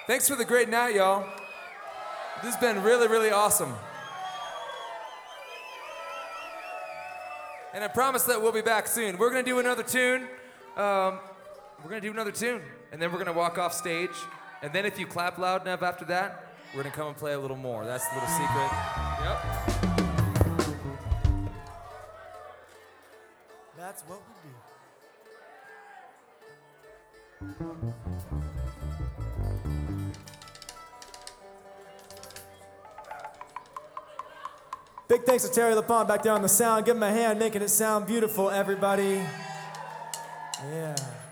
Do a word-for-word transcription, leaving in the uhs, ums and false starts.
Thanks for the great night, y'all. This has been really, really awesome. And I promise that we'll be back soon. We're gonna do another tune. Um, we're gonna do another tune, and then we're gonna walk off stage. And then if you clap loud enough after that, we're gonna come and play a little more. That's the little secret. Yep. That's what we do. Big thanks to Terry LaPont back there on the sound. Give him a hand, making it sound beautiful, everybody. Yeah.